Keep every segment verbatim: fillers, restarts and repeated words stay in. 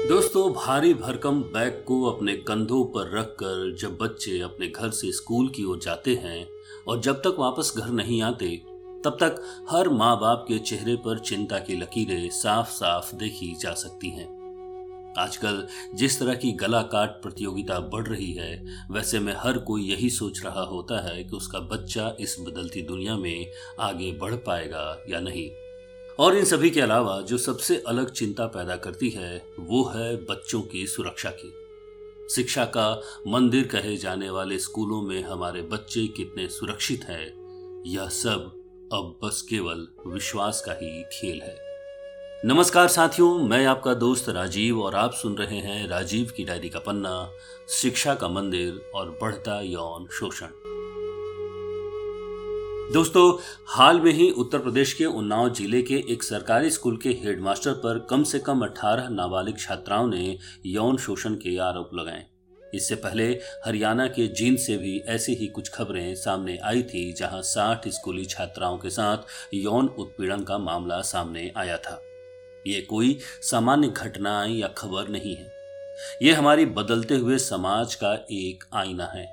दोस्तों, भारी भरकम बैग को अपने कंधों पर रखकर जब बच्चे अपने घर से स्कूल की ओर जाते हैं और जब तक वापस घर नहीं आते, तब तक हर माँ बाप के चेहरे पर चिंता की लकीरें साफ साफ देखी जा सकती हैं। आजकल जिस तरह की गला काट प्रतियोगिता बढ़ रही है, वैसे में हर कोई यही सोच रहा होता है कि उसका बच्चा इस बदलती दुनिया में आगे बढ़ पाएगा या नहीं। और इन सभी के अलावा जो सबसे अलग चिंता पैदा करती है वो है बच्चों की सुरक्षा की। शिक्षा का मंदिर कहे जाने वाले स्कूलों में हमारे बच्चे कितने सुरक्षित हैं, यह सब अब बस केवल विश्वास का ही खेल है। नमस्कार साथियों, मैं आपका दोस्त राजीव और आप सुन रहे हैं राजीव की डायरी का पन्ना, शिक्षा का मंदिर और बढ़ता यौन शोषण। दोस्तों, हाल में ही उत्तर प्रदेश के उन्नाव जिले के एक सरकारी स्कूल के हेडमास्टर पर कम से कम अठारह नाबालिग छात्राओं ने यौन शोषण के आरोप लगाए। इससे पहले हरियाणा के जींद से भी ऐसी ही कुछ खबरें सामने आई थी, जहां साठ स्कूली छात्राओं के साथ यौन उत्पीड़न का मामला सामने आया था। ये कोई सामान्य घटना या खबर नहीं है, ये हमारी बदलते हुए समाज का एक आईना है।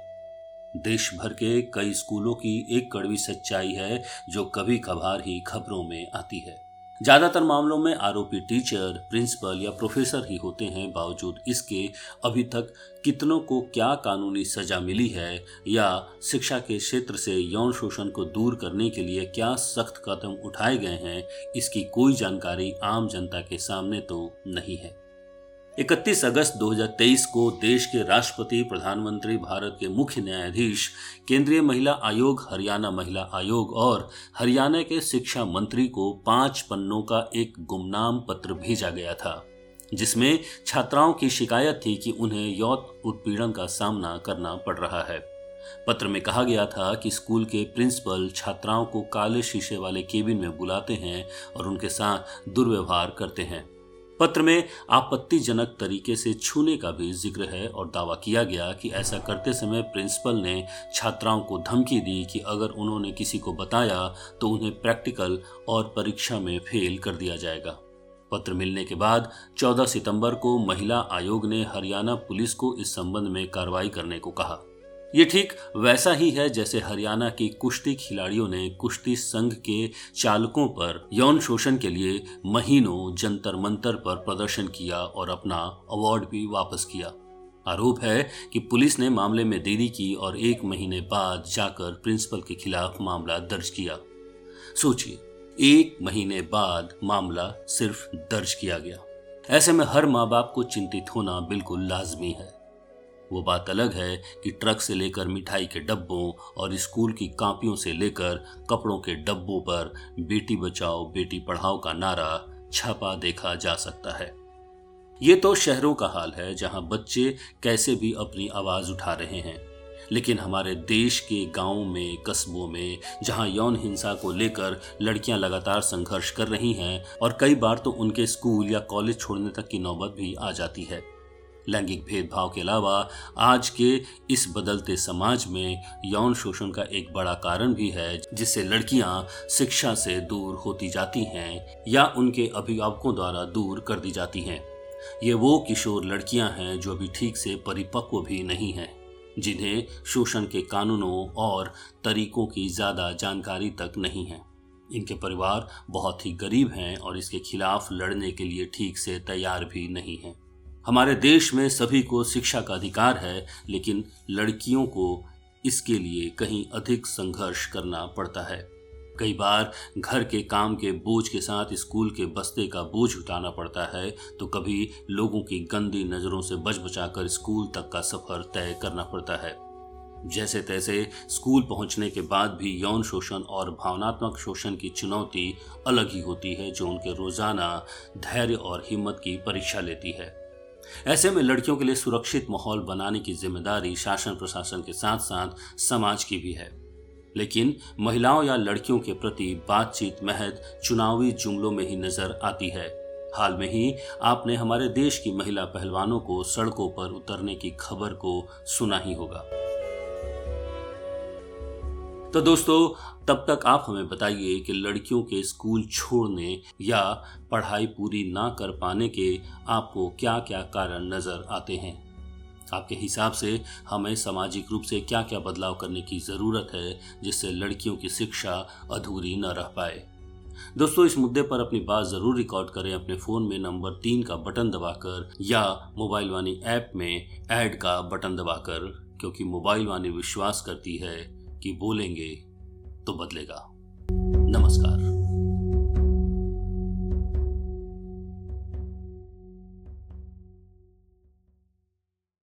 देश भर के कई स्कूलों की एक कड़वी सच्चाई है जो कभी कभार ही खबरों में आती है। ज्यादातर मामलों में आरोपी टीचर, प्रिंसिपल या प्रोफेसर ही होते हैं। बावजूद इसके अभी तक कितनों को क्या कानूनी सजा मिली है या शिक्षा के क्षेत्र से यौन शोषण को दूर करने के लिए क्या सख्त कदम उठाए गए हैं, इसकी कोई जानकारी आम जनता के सामने तो नहीं है। इकतीस अगस्त दो हज़ार तेईस को देश के राष्ट्रपति, प्रधानमंत्री, भारत के मुख्य न्यायाधीश, केंद्रीय महिला आयोग, हरियाणा महिला आयोग और हरियाणा के शिक्षा मंत्री को पांच पन्नों का एक गुमनाम पत्र भेजा गया था, जिसमें छात्राओं की शिकायत थी कि उन्हें यौन उत्पीड़न का सामना करना पड़ रहा है। पत्र में कहा गया था कि स्कूल के प्रिंसिपल छात्राओं को काले शीशे वाले केबिन में बुलाते हैं और उनके साथ दुर्व्यवहार करते हैं। पत्र में आपत्तिजनक तरीके से छूने का भी जिक्र है और दावा किया गया कि ऐसा करते समय प्रिंसिपल ने छात्राओं को धमकी दी कि अगर उन्होंने किसी को बताया तो उन्हें प्रैक्टिकल और परीक्षा में फेल कर दिया जाएगा। पत्र मिलने के बाद चौदह सितंबर को महिला आयोग ने हरियाणा पुलिस को इस संबंध में कार्रवाई करने को कहा। ये ठीक वैसा ही है जैसे हरियाणा की कुश्ती खिलाड़ियों ने कुश्ती संघ के चालकों पर यौन शोषण के लिए महीनों जंतर मंतर पर प्रदर्शन किया और अपना अवार्ड भी वापस किया। आरोप है कि पुलिस ने मामले में देरी की और एक महीने बाद जाकर प्रिंसिपल के खिलाफ मामला दर्ज किया। सोचिए, एक महीने बाद मामला सिर्फ दर्ज किया गया। ऐसे में हर माँ बाप को चिंतित होना बिल्कुल लाजमी है। वो बात अलग है कि ट्रक से लेकर मिठाई के डब्बों और स्कूल की कॉपियों से लेकर कपड़ों के डब्बों पर बेटी बचाओ बेटी पढ़ाओ का नारा छपा देखा जा सकता है। ये तो शहरों का हाल है, जहां बच्चे कैसे भी अपनी आवाज उठा रहे हैं। लेकिन हमारे देश के गांवों में, कस्बों में, जहां यौन हिंसा को लेकर लड़कियां लगातार संघर्ष कर रही हैं और कई बार तो उनके स्कूल या कॉलेज छोड़ने तक की नौबत भी आ जाती है। लैंगिक भेदभाव के अलावा आज के इस बदलते समाज में यौन शोषण का एक बड़ा कारण भी है, जिससे लड़कियां शिक्षा से दूर होती जाती हैं या उनके अभिभावकों द्वारा दूर कर दी जाती हैं। ये वो किशोर लड़कियां हैं जो अभी ठीक से परिपक्व भी नहीं हैं, जिन्हें शोषण के कानूनों और तरीकों की ज्यादा जानकारी तक नहीं है। इनके परिवार बहुत ही गरीब हैं और इसके खिलाफ लड़ने के लिए ठीक से तैयार भी नहीं हैं। हमारे देश में सभी को शिक्षा का अधिकार है, लेकिन लड़कियों को इसके लिए कहीं अधिक संघर्ष करना पड़ता है। कई बार घर के काम के बोझ के साथ स्कूल के बस्ते का बोझ उठाना पड़ता है, तो कभी लोगों की गंदी नज़रों से बच बचाकर स्कूल तक का सफ़र तय करना पड़ता है। जैसे तैसे स्कूल पहुंचने के बाद भी यौन शोषण और भावनात्मक शोषण की चुनौती अलग ही होती है, जो उनके रोज़ाना धैर्य और हिम्मत की परीक्षा लेती है। ऐसे में लड़कियों के लिए सुरक्षित माहौल बनाने की जिम्मेदारी शासन प्रशासन के साथ साथ समाज की भी है। लेकिन महिलाओं या लड़कियों के प्रति बातचीत महज चुनावी जुमलों में ही नजर आती है। हाल में ही आपने हमारे देश की महिला पहलवानों को सड़कों पर उतरने की खबर को सुना ही होगा। तो दोस्तों, तब तक आप हमें बताइए कि लड़कियों के स्कूल छोड़ने या पढ़ाई पूरी ना कर पाने के आपको क्या क्या कारण नजर आते हैं। आपके हिसाब से हमें सामाजिक रूप से क्या क्या बदलाव करने की जरूरत है जिससे लड़कियों की शिक्षा अधूरी न रह पाए। दोस्तों, इस मुद्दे पर अपनी बात जरूर रिकॉर्ड करें अपने फोन में नंबर तीन का बटन दबाकर या मोबाइल वाणी ऐप में ऐड का बटन दबाकर, क्योंकि मोबाइल वाणी विश्वास करती है कि बोलेंगे तो बदलेगा।